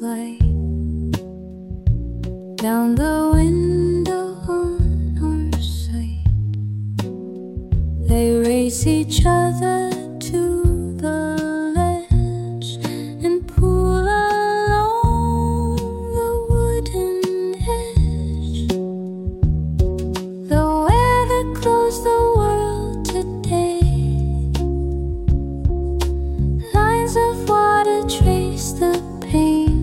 light down the window on our side. They race each other to the ledge and pull along the wooden edge. The weather closed the world today. Lines of water trace the pain.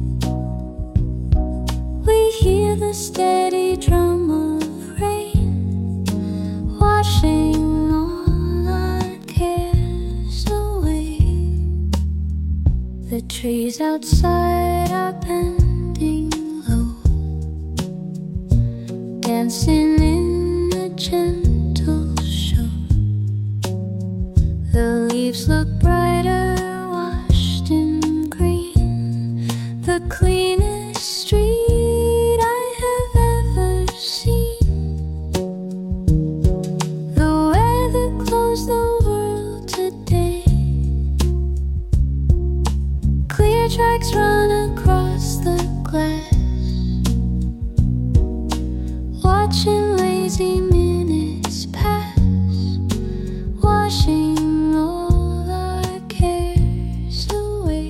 We hear the steady drum of rain, washing all our cares away. The trees outside are bending low, dancing in a gentle show. The leaves look brighter, washed in green. The cleanest street I have ever seen. The weather closed the world today. Clear tracks run across the glass, watching lazy minutes pass, washing all our cares away.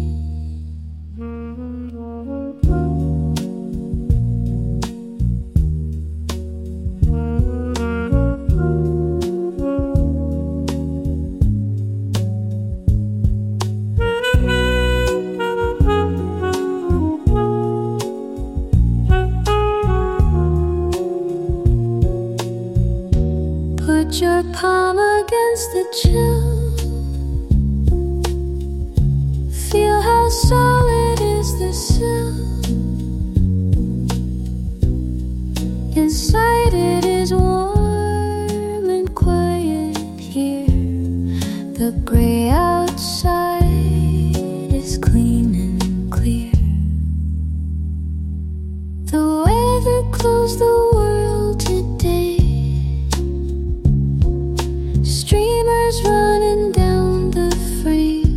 Put your palm against the chill. Feel how solid is the sill. Inside it is warm and quiet here. The gray outside is clean and clear. The weather closed the world today. Streamers running down the frame.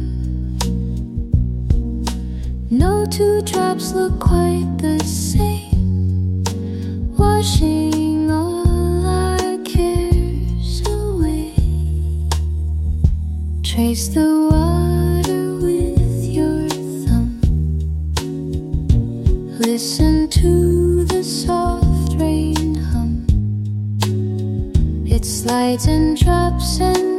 No two drops look quite the same, washing all our cares away. Trace the water with your thumb. Listen to the soft rain hum. It slides and drops and